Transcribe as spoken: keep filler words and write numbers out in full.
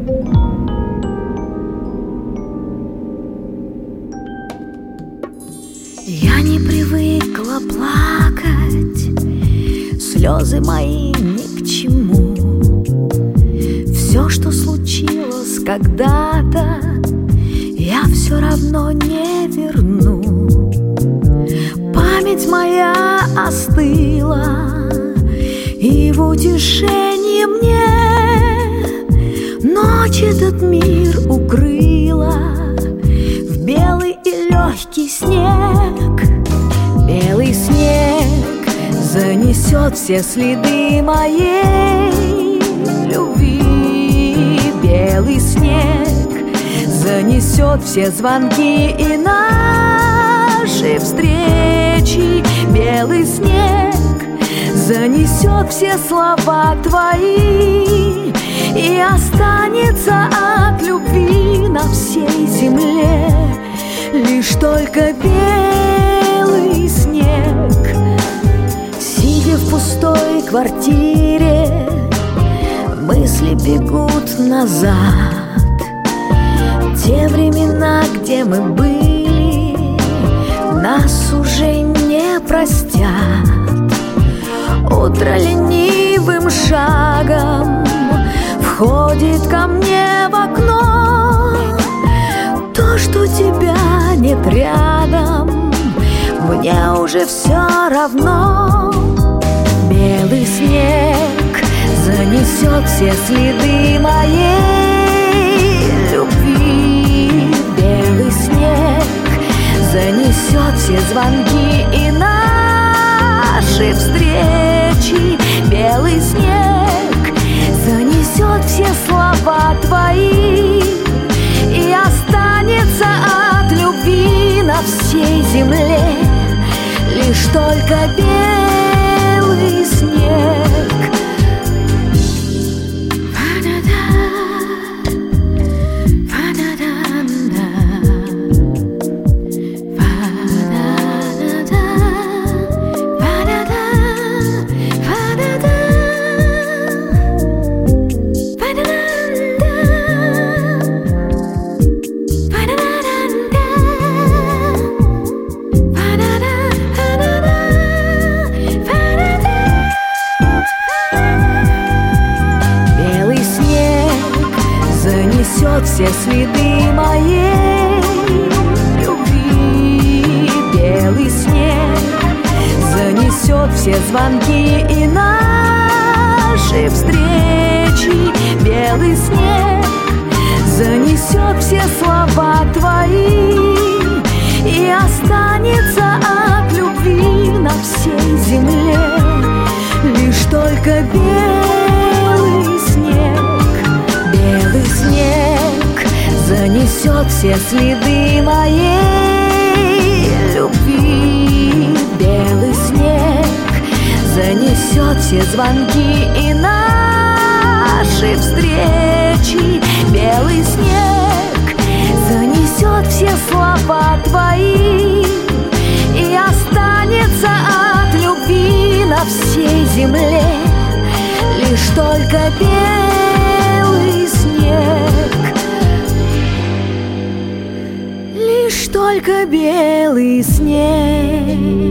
Я не привыкла плакать, слезы мои ни к чему. Все, что случилось когда-то, я все равно не верну. Память моя остыла, и в утешение мне ночь этот мир укрыла в белый и легкий снег. Белый снег занесет все следы моей любви. Белый снег занесет все звонки и наши встречи. Белый снег занесет все слова твои, и останется от любви на всей земле лишь только белый снег. Сидя в пустой квартире, мысли бегут назад. Те времена, где мы были, нас уже не простят. Утро ленивым шагом входит ко мне в окно. То, что тебя нет рядом, мне уже все равно. Белый снег занесет все следы моей любви. Белый снег занесет все звонки и наши встречи. Белый снег занесет все слова твои, и останется от любви на всей земле лишь только белый снег. Занесет все следы моей любви. Белый снег занесет все звонки и наши встречи. Белый снег занесет все слова твои, и останется от любви на всей земле лишь только белый снег. Белый снег занесет все следы моей любви. Белый снег занесет все звонки и наши встречи. Белый снег занесет все слова твои, и останется от любви на всей земле лишь только белый снег. Лишь только белый снег.